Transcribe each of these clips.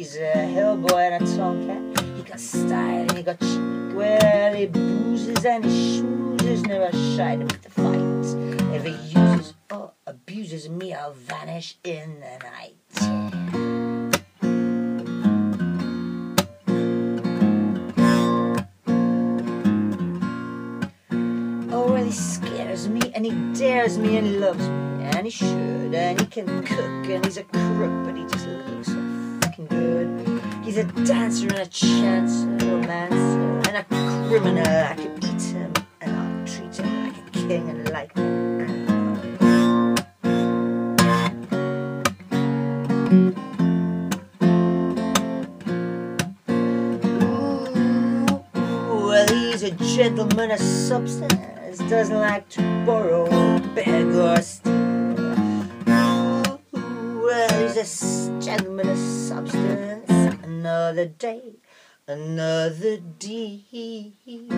he's a hellboy and a tomcat. He got style and he got cheek. Well, he bruises and he schmoozes, never shy to pick the fight. If he uses or abuses me, I'll vanish in the night. Oh, well, he scares me and he dares me and he loves me, and he should, and he can cook, and he's a crook, but he just looks so fucking good. He's a dancer and a chancer, a romancer and a criminal. I could eat him and I'll treat him like a king and like him. Ooh, well, he's a gentleman of substance, doesn't like to borrow, beg or steal. Well, he's a gentleman of substance. Another day, another deed.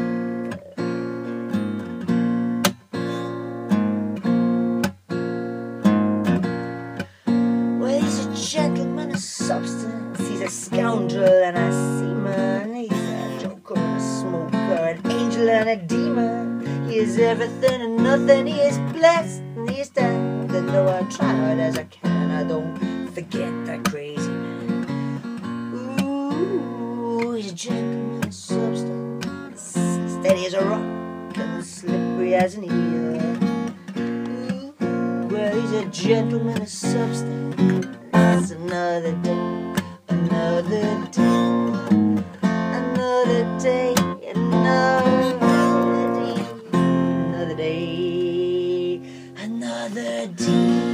Well, he's a gentleman of substance. He's a scoundrel and a seaman. He's a joker and a smoker, an angel and a demon. He is everything and nothing. He is blessed and he is damned. And though I try hard as I can, I don't forget that crazy man. Ooh, he's a gentleman of substance, steady as a rock and slippery as an eel. Ooh, well, he's a gentleman of substance. Another day, another day, another day, another day, another day, another day.